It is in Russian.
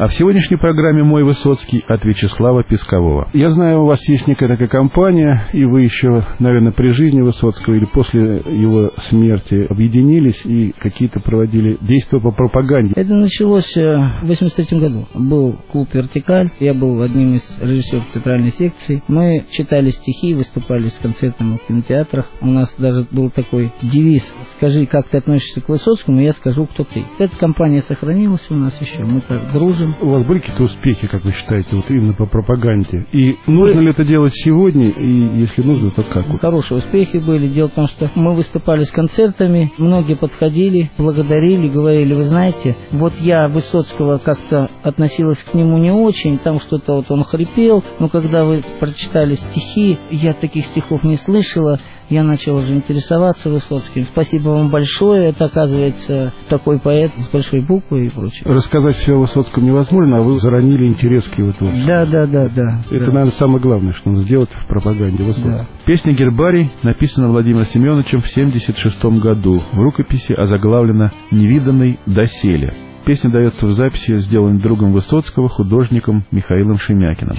А в сегодняшней программе «Мой Высоцкий» от Вячеслава Пескового. Я знаю, у вас есть некая такая компания, и вы еще, наверное, при жизни Высоцкого или после его смерти объединились и какие-то проводили действия по пропаганде. Это началось в 1983 году. Был клуб «Вертикаль», я был одним из режиссеров театральной секции. Мы читали стихи, выступали с концертами в кинотеатрах. У нас даже был такой девиз: «Скажи, как ты относишься к Высоцкому, я скажу, кто ты». Эта компания сохранилась у нас еще, мы так дружим. У вас были какие-то успехи, как вы считаете, вот именно по пропаганде? И нужно ли это делать сегодня, и если нужно, то как? Хорошие успехи были. Дело в том, что мы выступали с концертами, многие подходили, благодарили, говорили: вы знаете, вот я Высоцкого как-то относилась к нему не очень, там что-то вот он хрипел, но когда вы прочитали стихи, я таких стихов не слышала, я начал уже интересоваться Высоцким. Спасибо вам большое, это, оказывается, такой поэт с большой буквы и прочее. Рассказать все о Высоцком невозможно, а вы заронили интерес к его творчеству. Да. Это, наверное, самое главное, что надо сделать в пропаганде Высоцкого. Да. Песня «Гербарий» написана Владимиром Семеновичем в 1976 году. В рукописи озаглавлена «Невиданный доселе». Песня дается в записи, сделанной другом Высоцкого, художником Михаилом Шемякиным.